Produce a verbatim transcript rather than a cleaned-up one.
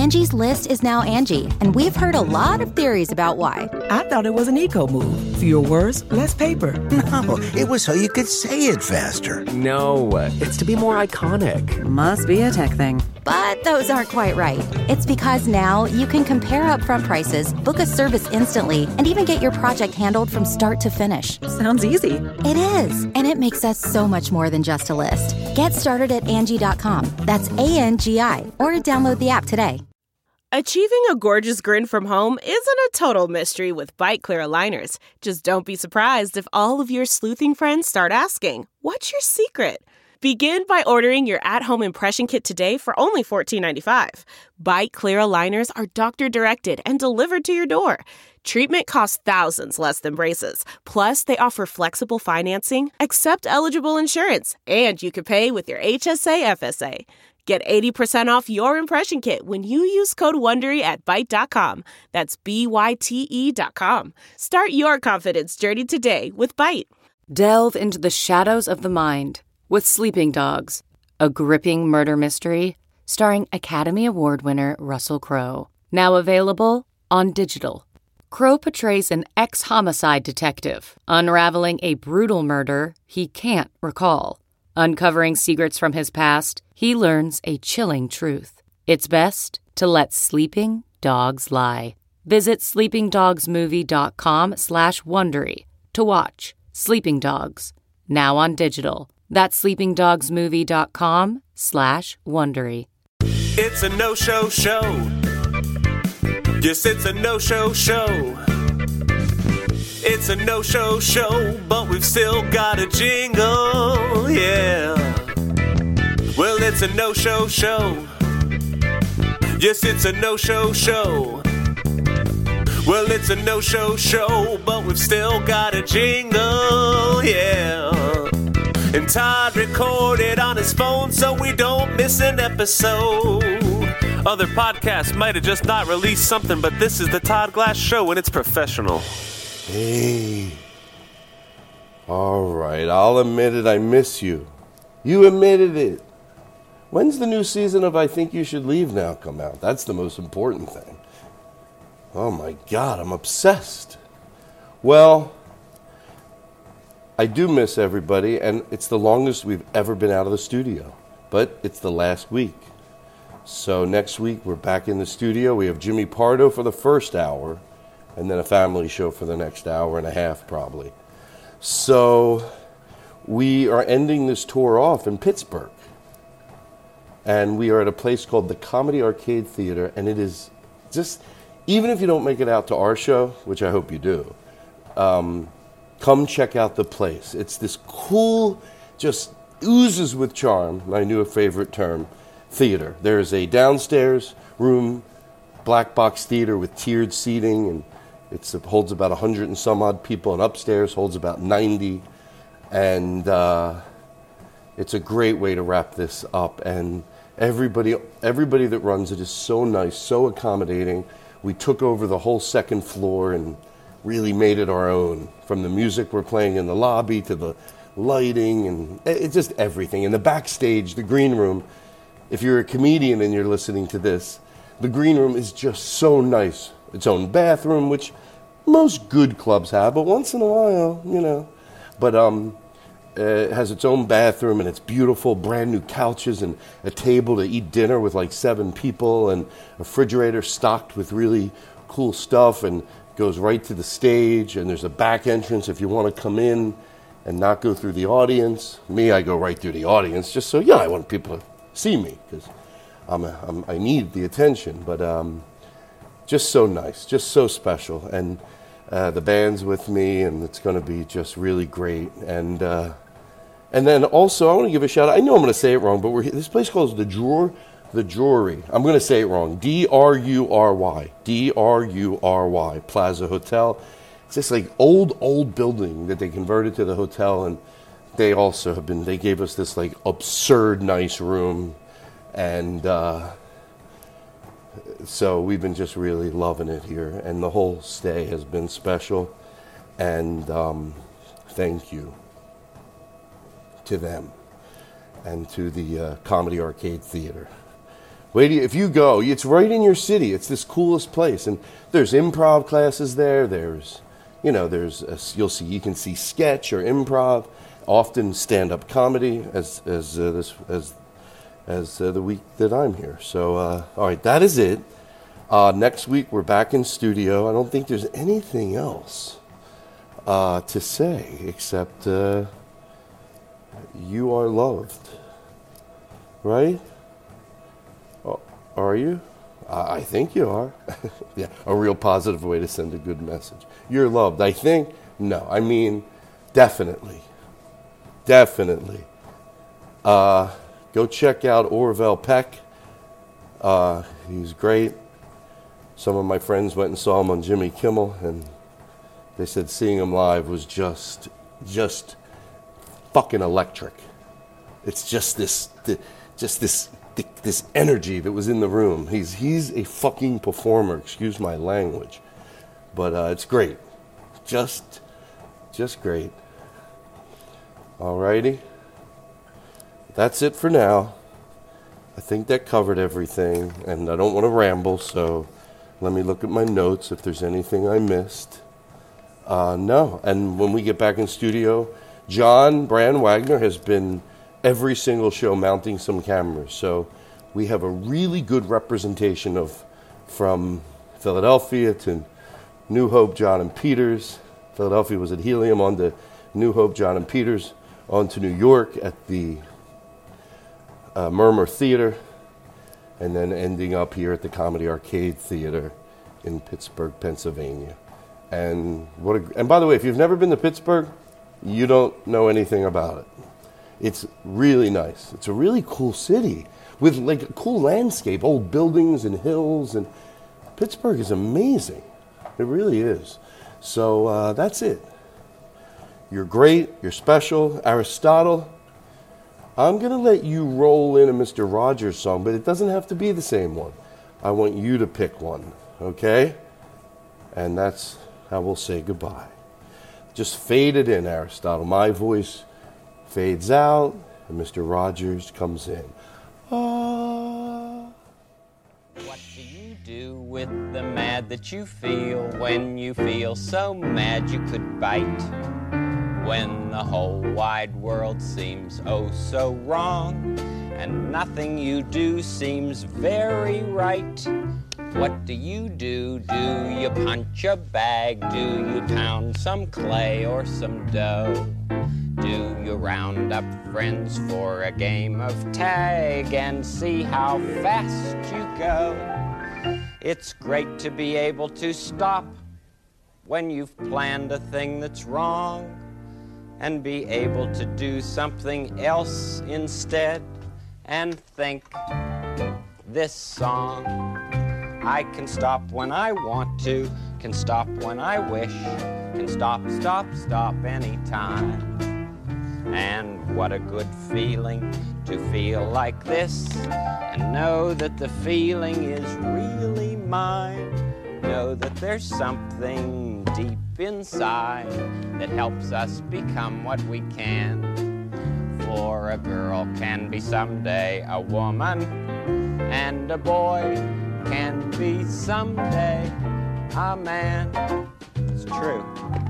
Angie's List is now Angie, and we've heard a lot of theories about why. I thought it was an eco move. Fewer words, less paper. No, it was so you could say it faster. No, it's to be more iconic. Must be a tech thing. But those aren't quite right. It's because now you can compare upfront prices, book a service instantly, and even get your project handled from start to finish. Sounds easy. It is, and it makes us so much more than just a list. Get started at Angie dot com. That's A N G I, or download the app today. Achieving a gorgeous grin from home isn't a total mystery with Byte Clear aligners. Just don't be surprised if all of your sleuthing friends start asking, "What's your secret?" Begin by ordering your at-home impression kit today for only fourteen ninety-five. Byte Clear aligners are doctor-directed and delivered to your door. Treatment costs thousands less than braces. Plus, they offer flexible financing, accept eligible insurance, and you can pay with your H S A F S A. Get eighty percent off your impression kit when you use code WONDERY at byte dot com. That's B Y T E dot com. Start your confidence journey today with Byte. Delve into the shadows of the mind with Sleeping Dogs, a gripping murder mystery starring Academy Award winner Russell Crowe. Now available on digital. Crowe portrays an ex-homicide detective unraveling a brutal murder he can't recall. Uncovering secrets from his past, he learns a chilling truth. It's best to let sleeping dogs lie. Visit sleepingdogsmovie.com slash Wondery to watch Sleeping Dogs, now on digital. That's sleepingdogsmovie.com slash Wondery. It's a no-show show. Yes, it's a no-show show. It's a no-show show, but we've still got a jingle, yeah. Well, it's a no-show show. Yes, it's a no-show show. Well, it's a no-show show, but we've still got a jingle, yeah. And Todd recorded on his phone so we don't miss an episode. Other podcasts might have just not released something, but this is the Todd Glass Show and it's professional. Hey. All right, I'll admit it, I miss you. You admitted it. When's the new season of I Think You Should Leave Now come out? That's the most important thing. Oh my God, I'm obsessed. Well, I do miss everybody, and it's the longest we've ever been out of the studio. But it's the last week. So next week, we're back in the studio. We have Jimmy Pardo for the first hour, and then a family show for the next hour and a half, probably. So we are ending this tour off in Pittsburgh. And we are at a place called the Comedy Arcade Theater, and it is just, even if you don't make it out to our show, which I hope you do, um, come check out the place. It's this cool, just oozes with charm, my new favorite term, theater. There's a downstairs room, black box theater with tiered seating, and it's, it holds about one hundred and some odd people, and upstairs holds about ninety. And uh, it's a great way to wrap this up. And everybody, everybody that runs it is so nice, so accommodating. We took over the whole second floor and really made it our own, from the music we're playing in the lobby to the lighting and it's just everything. And the backstage, the green room, if you're a comedian and you're listening to this, the green room is just so nice. Its own bathroom, which most good clubs have, but once in a while, you know. But um, it has its own bathroom, and it's beautiful, brand new couches and a table to eat dinner with like seven people, and a refrigerator stocked with really cool stuff, and goes right to the stage, and there's a back entrance if you want to come in and not go through the audience. Me, I go right through the audience, just so, yeah, I want people to see me, because I'm, a, I'm I need the attention, but um, just so nice, just so special, and uh, the band's with me, and it's going to be just really great, and uh, and then also, I want to give a shout out, I know I'm going to say it wrong, but we're this place called The Drawer, The Drury. I'm going to say it wrong. D R U R Y. D R U R Y. Plaza Hotel. It's this like old, old building that they converted to the hotel, and they also have been, they gave us this like absurd nice room, and uh, so we've been just really loving it here, and the whole stay has been special, and um, thank you to them and to the uh, Comedy Arcade Theater Wait, till you- if you go, it's right in your city. It's this coolest place, and there's improv classes there. There's, you know, there's a, you'll see you can see sketch or improv, often stand-up comedy as as uh, this as as uh, the week that I'm here. So, uh, all right, that is it. Uh, next week we're back in studio. I don't think there's anything else uh, to say except uh, you are loved, right? Oh, are you? I think you are. Yeah, a real positive way to send a good message. You're loved. I think? No, I mean, definitely. Definitely. Uh, go check out Orville Peck. Uh, he's great. Some of my friends went and saw him on Jimmy Kimmel, and they said seeing him live was just, just fucking electric. It's just this, just this, this energy that was in the room. He's he's a fucking performer. Excuse my language, but uh, it's great. Just, just great. Alrighty. That's it for now. I think that covered everything, and I don't want to ramble, so let me look at my notes if there's anything I missed. Uh, no, and when we get back in studio, John Brand Wagner has been every single show mounting some cameras, so we have a really good representation of from Philadelphia to New Hope, John and Peters. Philadelphia was at Helium, on to New Hope, John and Peters, on to New York at the uh, Murmur Theater, and then ending up here at the Comedy Arcade Theater in Pittsburgh, Pennsylvania. And what a, and by the way, if you've never been to Pittsburgh, you don't know anything about it. It's really nice. It's a really cool city with like a cool landscape, old buildings and hills, and Pittsburgh is amazing. It really is. So uh, that's it. You're great. You're special. Aristotle, I'm going to let you roll in a Mister Rogers song, but it doesn't have to be the same one. I want you to pick one, okay? And that's how we'll say goodbye. Just fade it in, Aristotle. My voice fades out, and Mister Rogers comes in. Ah. What do you do with the mad that you feel when you feel so mad you could bite? When the whole wide world seems oh so wrong, and nothing you do seems very right. What do you do? Do you punch a bag? Do you pound some clay or some dough? Do you round up friends for a game of tag and see how fast you go? It's great to be able to stop when you've planned a thing that's wrong, and be able to do something else instead and think, this song, I can stop when I want to, can stop when I wish, can stop, stop, stop anytime. And what a good feeling to feel like this and know that the feeling is really mine. Know that there's something deep inside that helps us become what we can. For a girl can be someday a woman, and a boy can be someday a man. It's true.